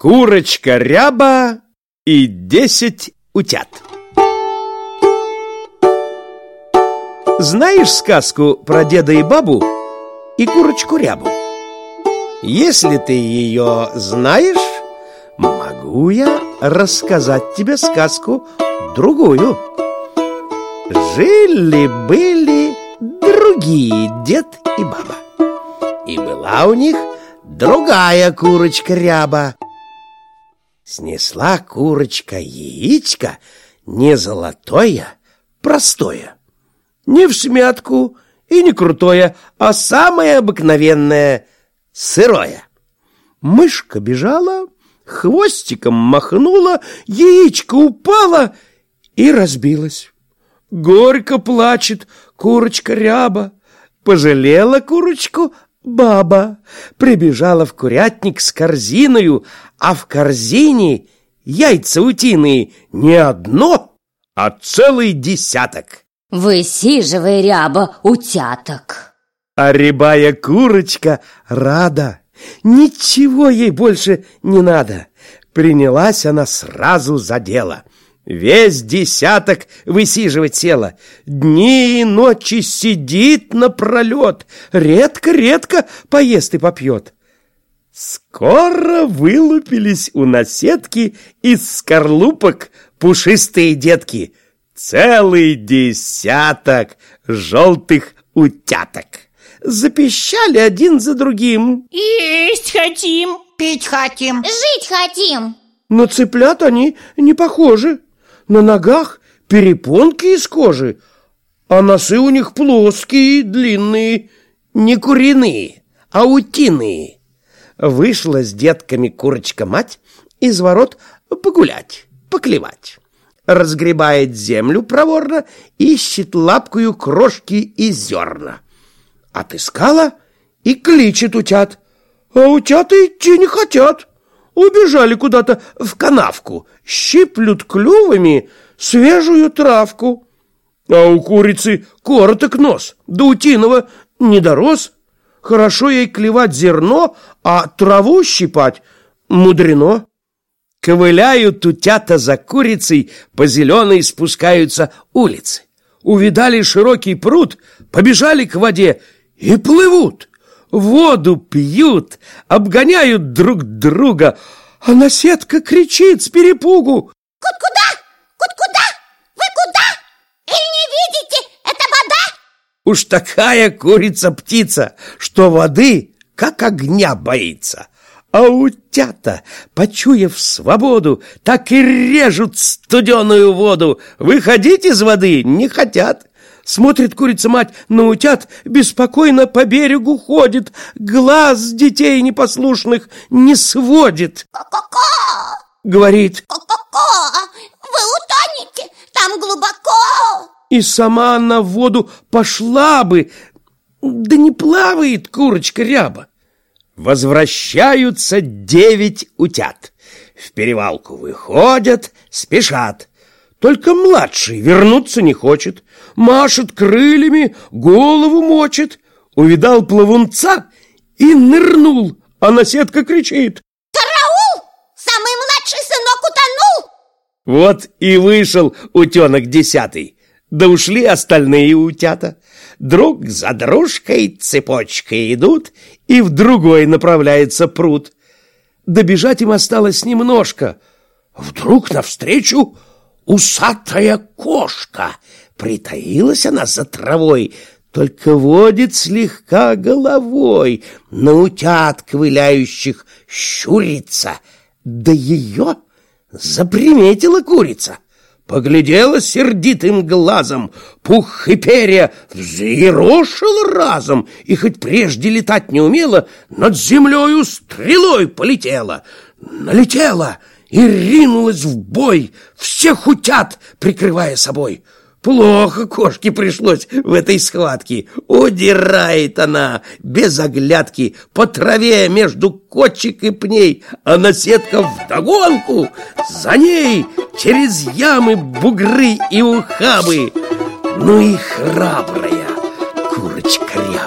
Курочка Ряба и 10 утят. Знаешь сказку про деда и бабу и курочку Рябу? Если ты ее знаешь, могу я рассказать тебе сказку другую. Жили-были другие дед и баба, и была у них другая курочка Ряба. Снесла курочка яичко не золотое, простое, не в смятку и не крутое, а самое обыкновенное, сырое. Мышка бежала, хвостиком махнула, яичко упало и разбилось. Горько плачет курочка Ряба. Пожалела курочку баба, прибежала в курятник с корзиною, а в корзине яйца утиные не одно, а целый десяток. Высиживай, Ряба, утяток. А рябая курочка рада, ничего ей больше не надо. Принялась она сразу за дело. Весь десяток высиживать села. Дни и ночи сидит напролет, редко-редко поест и попьет. Скоро вылупились у наседки из скорлупок пушистые детки. Целый десяток желтых утяток. Запищали один за другим. Есть хотим, пить хотим, жить хотим. На цыплят они не похожи. На ногах перепонки из кожи, а носы у них плоские, длинные, не куриные, а утиные. Вышла с детками курочка-мать из ворот погулять, поклевать. Разгребает землю проворно, ищет лапкою крошки и зерна. Отыскала и кличет утят, а утята идти не хотят. Убежали куда-то в канавку, щиплют клювами свежую травку. А у курицы короток нос, до утиного не дорос. Хорошо ей клевать зерно, а траву щипать мудрено. Ковыляют утята за курицей, по зеленой спускаются улицы. Увидали широкий пруд, побежали к воде и плывут. Воду пьют, обгоняют друг друга, а наседка кричит с перепугу: Куда? Вы куда? Или не видите, это вода? Уж такая курица-птица, что воды как огня боится. А утята, почуяв свободу, так и режут студеную воду. Выходить из воды не хотят. Смотрит курица-мать на утят, беспокойно по берегу ходит, глаз детей непослушных не сводит. Ко-ко-ко! Говорит: Ко-ко-ко! Вы утонете, там глубоко! И сама на воду пошла бы, да не плавает курочка Ряба. Возвращаются 9 утят. В перевалку выходят, спешат. Только младший вернуться не хочет. Машет крыльями, голову мочит. Увидал плавунца и нырнул, а наседка кричит: Караул! Самый младший сынок утонул! Вот и вышел утенок 10. Да ушли остальные утята. Друг за дружкой цепочкой идут, и в другой направляется пруд. Добежать им осталось немножко. Вдруг навстречу усатая кошка. Притаилась она за травой, только водит слегка головой, на утят ковыляющих щурится. Да ее заприметила курица. Поглядела сердитым глазом, пух и перья взъерошила разом, и хоть прежде летать не умела, над землею стрелой полетела. Налетела и ринулась в бой, всех утят прикрывая собой. Плохо кошке пришлось в этой схватке. Удирает она без оглядки по траве между кочек и пней, а наседка вдогонку за ней через ямы, бугры и ухабы. Ну и храбрая курочка Ряба.